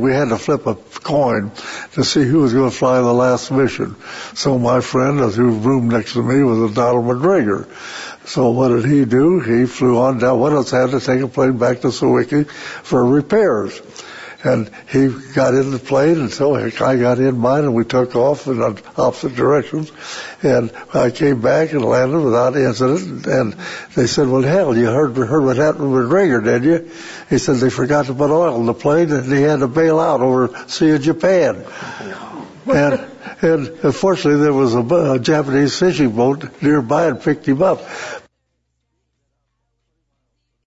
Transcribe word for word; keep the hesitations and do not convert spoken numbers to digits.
We had to flip a coin to see who was going to fly the last mission. So my friend, who roomed next to me, was a Donald McGregor. So what did he do? He flew on down. One of us had to take a plane back to Sewickley for repairs. And he got in the plane, and so I got in mine, and we took off in opposite directions. And I came back and landed without incident. And they said, well, hell, you heard, heard what happened with McGregor, did you? He said they forgot to put oil in the plane, and he had to bail out over Sea of Japan. And, and unfortunately, there was a, a Japanese fishing boat nearby and picked him up.